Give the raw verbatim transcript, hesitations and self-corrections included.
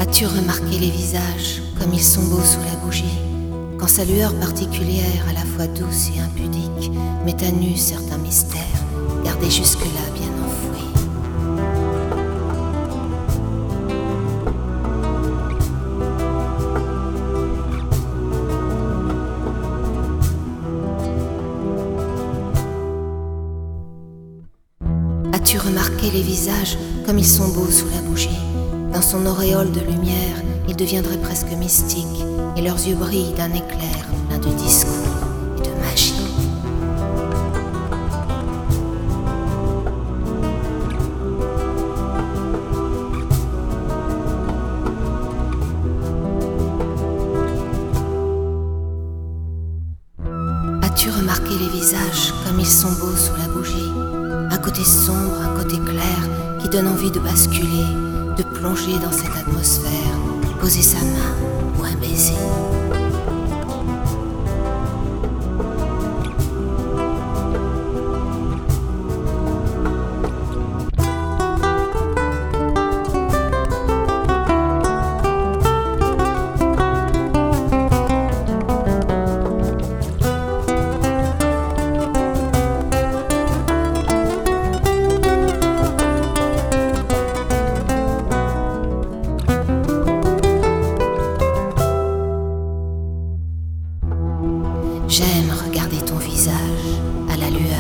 As-tu remarqué les visages comme ils sont beaux sous la bougie, quand sa lueur particulière, à la fois douce et impudique, met à nu certains mystères, gardés jusque-là bien enfouis. As-tu remarqué les visages comme ils sont beaux sous la bougie? Dans son auréole de lumière, ils deviendraient presque mystiques, et leurs yeux brillent d'un éclair plein de discours et de magie. As-tu remarqué les visages comme ils sont beaux sous la bougie? Un côté sombre, un côté clair, qui donne envie de basculer, de plonger dans cette atmosphère, poser sa main ou un baiser. J'aime regarder ton visage à la lueur